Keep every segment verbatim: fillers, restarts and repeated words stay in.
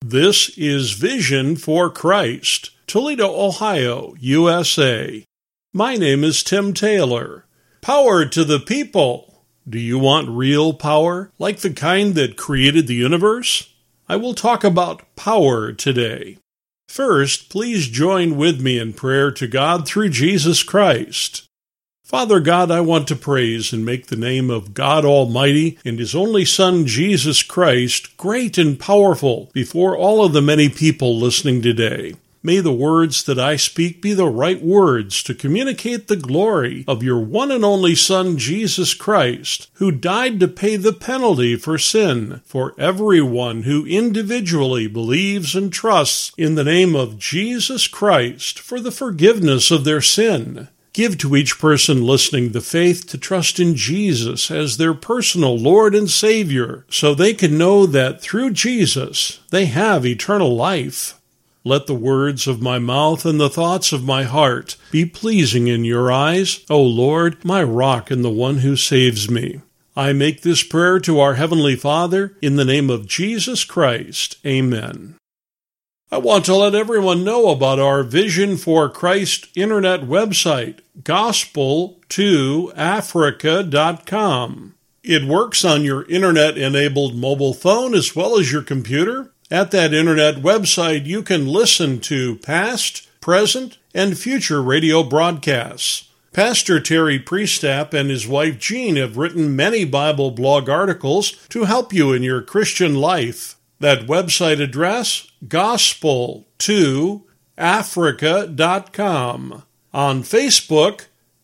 This is Vision for Christ, Toledo, Ohio, U S A. My name is Tim Taylor. Power to the people. Do you want real power, like the kind that created the universe? I will talk about power today. First, please join with me in prayer to God through Jesus Christ. Father God, I want to praise and make the name of God Almighty and His only Son, Jesus Christ, great and powerful before all of the many people listening today. May the words that I speak be the right words to communicate the glory of your one and only Son, Jesus Christ, who died to pay the penalty for sin for everyone who individually believes and trusts in the name of Jesus Christ for the forgiveness of their sin. Give to each person listening the faith to trust in Jesus as their personal Lord and Savior, so they can know that through Jesus they have eternal life. Let the words of my mouth and the thoughts of my heart be pleasing in your eyes, O Lord, my rock and the one who saves me. I make this prayer to our Heavenly Father in the name of Jesus Christ. Amen. I want to let everyone know about our Vision for Christ internet website, gospel to africa dot com. It works on your internet-enabled mobile phone as well as your computer. At that internet website, you can listen to past, present, and future radio broadcasts. Pastor Terry Priestap and his wife Jean have written many Bible blog articles to help you in your Christian life. That website address, gospel to africa dot com. On Facebook,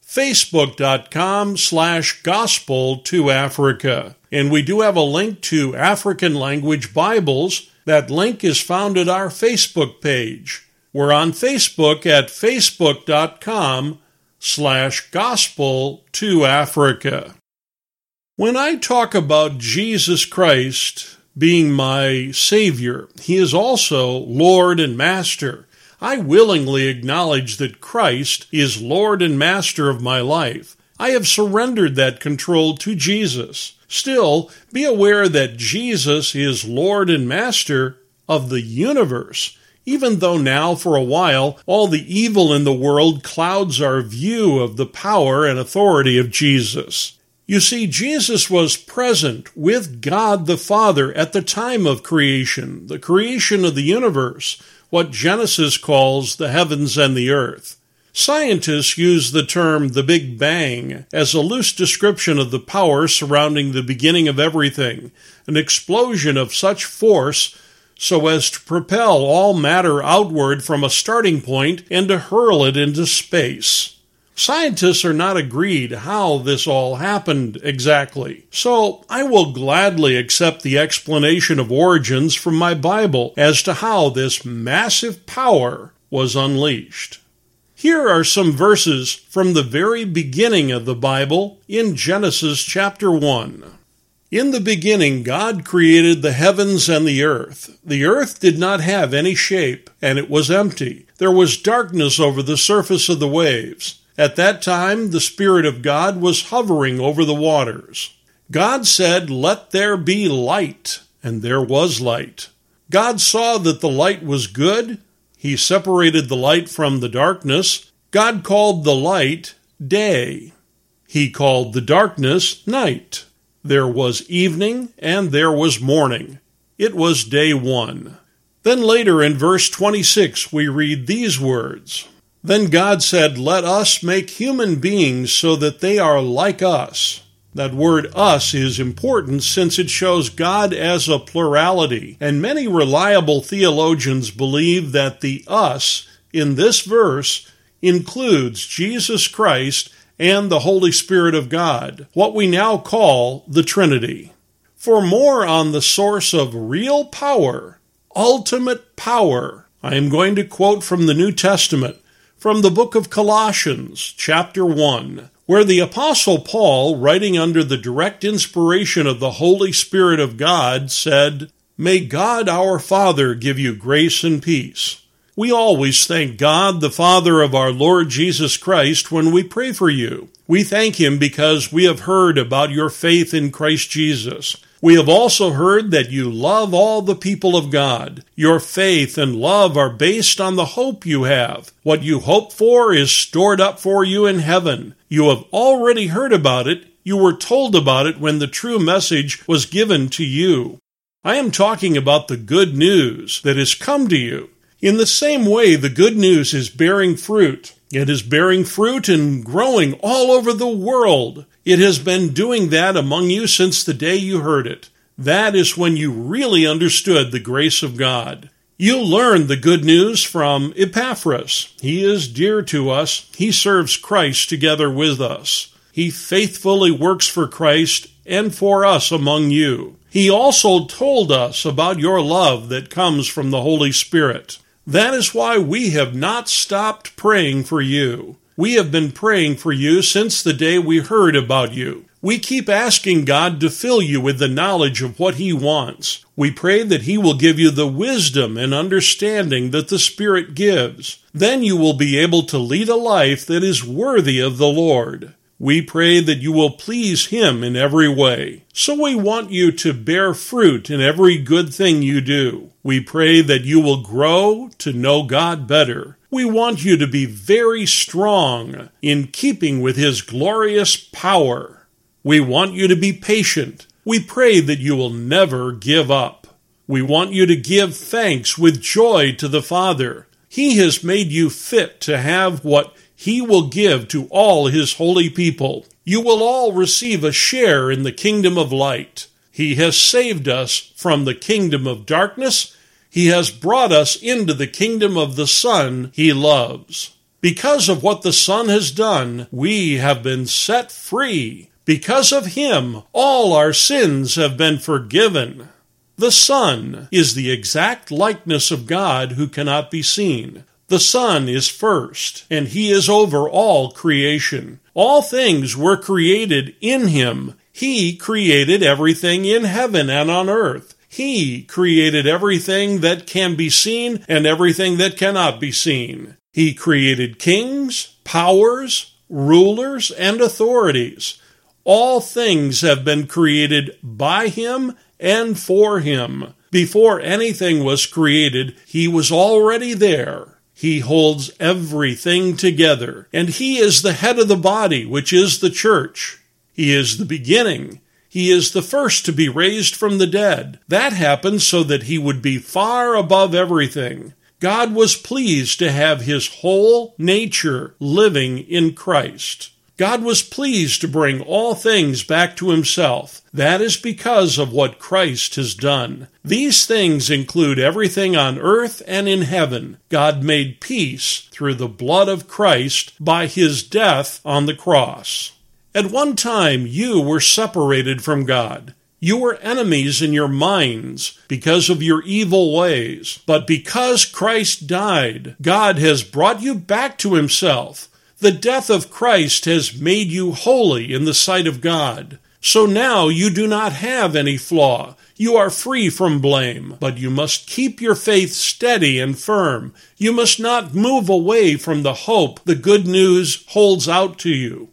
facebook.com slash gospel to Africa. And we do have a link to African language Bibles. That link is found at our Facebook page. We're on Facebook at facebook.com slash gospel to Africa. When I talk about Jesus Christ being my Savior, He is also Lord and Master. I willingly acknowledge that Christ is Lord and Master of my life. I have surrendered that control to Jesus. Still, be aware that Jesus is Lord and Master of the universe, even though now, for a while, all the evil in the world clouds our view of the power and authority of Jesus. You see, Jesus was present with God the Father at the time of creation, the creation of the universe, what Genesis calls the heavens and the earth. Scientists use the term the Big Bang as a loose description of the power surrounding the beginning of everything, an explosion of such force so as to propel all matter outward from a starting point and to hurl it into space. Scientists are not agreed how this all happened exactly, so I will gladly accept the explanation of origins from my Bible as to how this massive power was unleashed. Here are some verses from the very beginning of the Bible in Genesis chapter one. In the beginning, God created the heavens and the earth. The earth did not have any shape, and it was empty. There was darkness over the surface of the waves. At that time, the Spirit of God was hovering over the waters. God said, "Let there be light," and there was light. God saw that the light was good. He separated the light from the darkness. God called the light day. He called the darkness night. There was evening and there was morning. It was day one. Then later in verse twenty-six we read these words. Then God said, "Let us make human beings so that they are like us." That word us is important since it shows God as a plurality, and many reliable theologians believe that the us in this verse includes Jesus Christ and the Holy Spirit of God, what we now call the Trinity. For more on the source of real power, ultimate power, I am going to quote from the New Testament, from the book of Colossians, chapter one, where the Apostle Paul, writing under the direct inspiration of the Holy Spirit of God, said, "May God our Father give you grace and peace." We always thank God, the Father of our Lord Jesus Christ, when we pray for you. We thank Him because we have heard about your faith in Christ Jesus. We have also heard that you love all the people of God. Your faith and love are based on the hope you have. What you hope for is stored up for you in heaven. You have already heard about it. You were told about it when the true message was given to you. I am talking about the good news that has come to you. In the same way, the good news is bearing fruit. It is bearing fruit and growing all over the world. It has been doing that among you since the day you heard it. That is when you really understood the grace of God. You learned the good news from Epaphras. He is dear to us. He serves Christ together with us. He faithfully works for Christ and for us among you. He also told us about your love that comes from the Holy Spirit. That is why we have not stopped praying for you. We have been praying for you since the day we heard about you. We keep asking God to fill you with the knowledge of what He wants. We pray that He will give you the wisdom and understanding that the Spirit gives. Then you will be able to lead a life that is worthy of the Lord. We pray that you will please Him in every way. So we want you to bear fruit in every good thing you do. We pray that you will grow to know God better. We want you to be very strong in keeping with His glorious power. We want you to be patient. We pray that you will never give up. We want you to give thanks with joy to the Father. He has made you fit to have what He will give to all His holy people. You will all receive a share in the kingdom of light. He has saved us from the kingdom of darkness. He has brought us into the kingdom of the Son He loves. Because of what the Son has done, we have been set free. Because of Him, all our sins have been forgiven. The Son is the exact likeness of God who cannot be seen. The Son is first, and He is over all creation. All things were created in Him. He created everything in heaven and on earth. He created everything that can be seen and everything that cannot be seen. He created kings, powers, rulers, and authorities. All things have been created by Him and for Him. Before anything was created, He was already there. He holds everything together, and He is the head of the body, which is the church. He is the beginning. He is the first to be raised from the dead. That happened so that He would be far above everything. God was pleased to have His whole nature living in Christ. God was pleased to bring all things back to Himself. That is because of what Christ has done. These things include everything on earth and in heaven. God made peace through the blood of Christ by His death on the cross. At one time, you were separated from God. You were enemies in your minds because of your evil ways. But because Christ died, God has brought you back to Himself. The death of Christ has made you holy in the sight of God. So now you do not have any flaw. You are free from blame, but you must keep your faith steady and firm. You must not move away from the hope the good news holds out to you.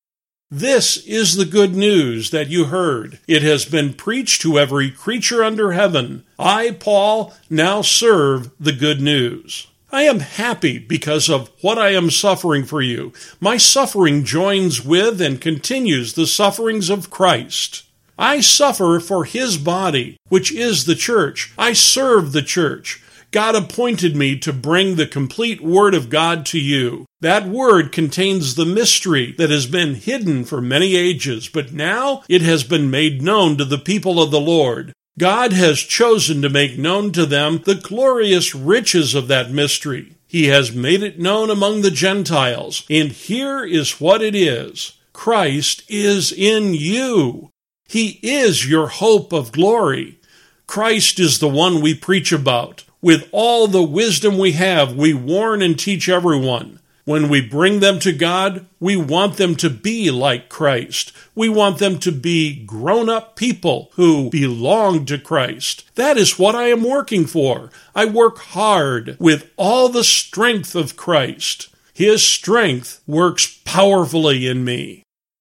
This is the good news that you heard. It has been preached to every creature under heaven. I, Paul, now serve the good news. I am happy because of what I am suffering for you. My suffering joins with and continues the sufferings of Christ. I suffer for His body, which is the church. I serve the church. God appointed me to bring the complete Word of God to you. That Word contains the mystery that has been hidden for many ages, but now it has been made known to the people of the Lord. God has chosen to make known to them the glorious riches of that mystery. He has made it known among the Gentiles, and here is what it is. Christ is in you. He is your hope of glory. Christ is the one we preach about. With all the wisdom we have, we warn and teach everyone. When we bring them to God, we want them to be like Christ. We want them to be grown-up people who belong to Christ. That is what I am working for. I work hard with all the strength of Christ. His strength works powerfully in me.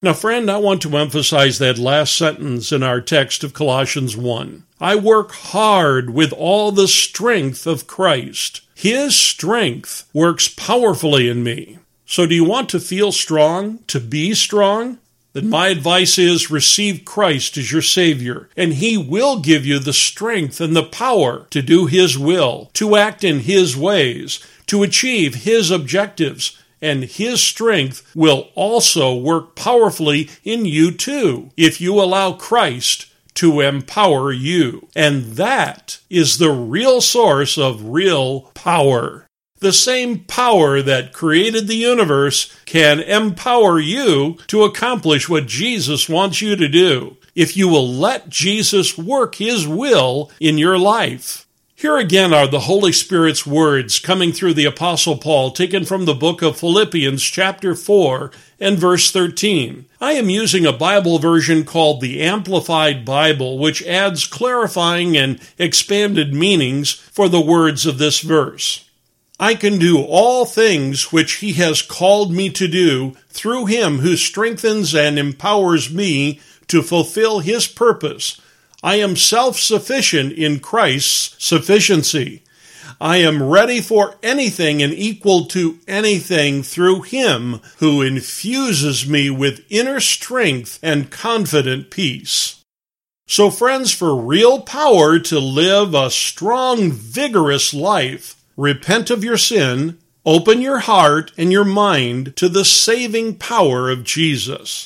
Now, friend, I want to emphasize that last sentence in our text of Colossians one. I work hard with all the strength of Christ. His strength works powerfully in me. So do you want to feel strong, to be strong? Then my advice is receive Christ as your Savior, and He will give you the strength and the power to do His will, to act in His ways, to achieve His objectives, and His strength will also work powerfully in you too, if you allow Christ to empower you. And that is the real source of real power. The same power that created the universe can empower you to accomplish what Jesus wants you to do, if you will let Jesus work His will in your life. Here again are the Holy Spirit's words coming through the Apostle Paul, taken from the book of Philippians chapter four and verse thirteen. I am using a Bible version called the Amplified Bible, which adds clarifying and expanded meanings for the words of this verse. I can do all things which He has called me to do through Him who strengthens and empowers me to fulfill His purpose. I am self-sufficient in Christ's sufficiency. I am ready for anything and equal to anything through Him who infuses me with inner strength and confident peace. So friends, for real power to live a strong, vigorous life, repent of your sin, open your heart and your mind to the saving power of Jesus.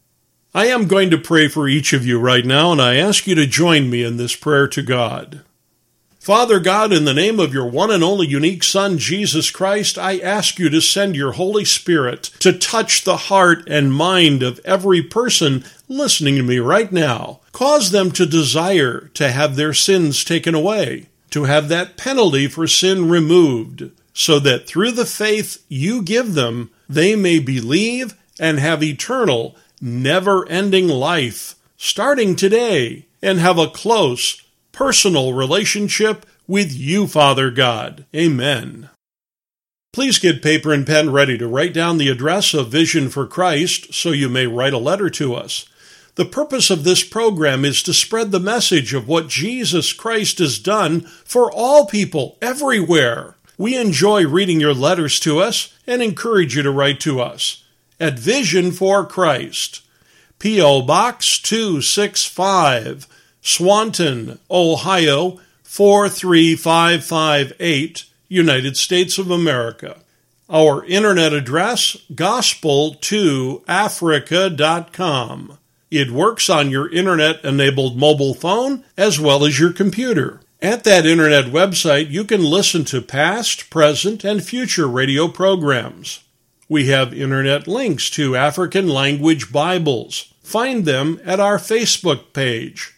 I am going to pray for each of you right now, and I ask you to join me in this prayer to God. Father God, in the name of your one and only unique Son, Jesus Christ, I ask you to send your Holy Spirit to touch the heart and mind of every person listening to me right now. Cause them to desire to have their sins taken away, to have that penalty for sin removed, so that through the faith you give them, they may believe and have eternal, never-ending life, starting today, and have a close, personal relationship with you, Father God. Amen. Please get paper and pen ready to write down the address of Vision for Christ so you may write a letter to us. The purpose of this program is to spread the message of what Jesus Christ has done for all people everywhere. We enjoy reading your letters to us and encourage you to write to us at Vision for Christ, P O. Box two sixty-five, Swanton, Ohio, four three five five eight, United States of America. Our internet address, gospel two africa dot com. It works on your internet-enabled mobile phone as well as your computer. At that internet website, you can listen to past, present, and future radio programs. We have internet links to African language Bibles. Find them at our Facebook page,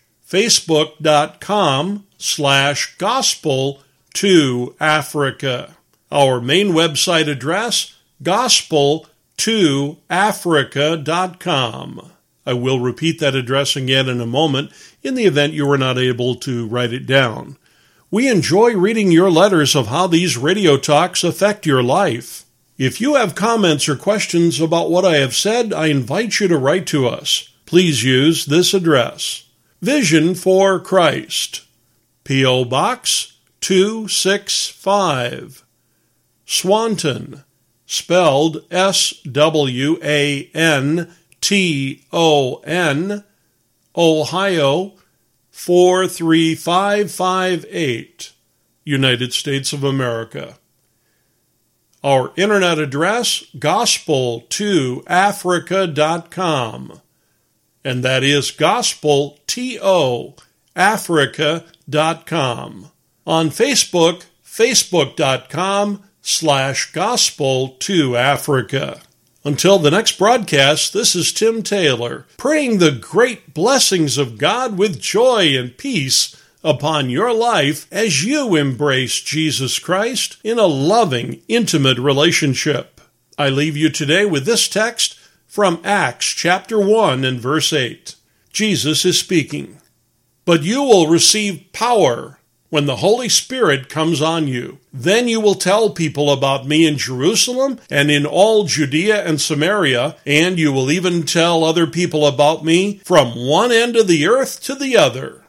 facebook.com slash gospel to Africa. Our main website address, gospel to africa dot com. I will repeat that address again in a moment in the event you were not able to write it down. We enjoy reading your letters of how these radio talks affect your life. If you have comments or questions about what I have said, I invite you to write to us. Please use this address. Vision for Christ, P O. Box two sixty-five, Swanton, spelled S W A N T O N, Ohio, four three five five eight, United States of America. Our internet address, gospel to africa dot com, and that is gospel to africa dot com. On Facebook, facebook.com slash gospel to Africa. Until the next broadcast, this is Tim Taylor, praying the great blessings of God with joy and peace upon your life as you embrace Jesus Christ in a loving, intimate relationship. I leave you today with this text from Acts chapter one and verse eight. Jesus is speaking. But you will receive power when the Holy Spirit comes on you. Then you will tell people about me in Jerusalem and in all Judea and Samaria, and you will even tell other people about me from one end of the earth to the other."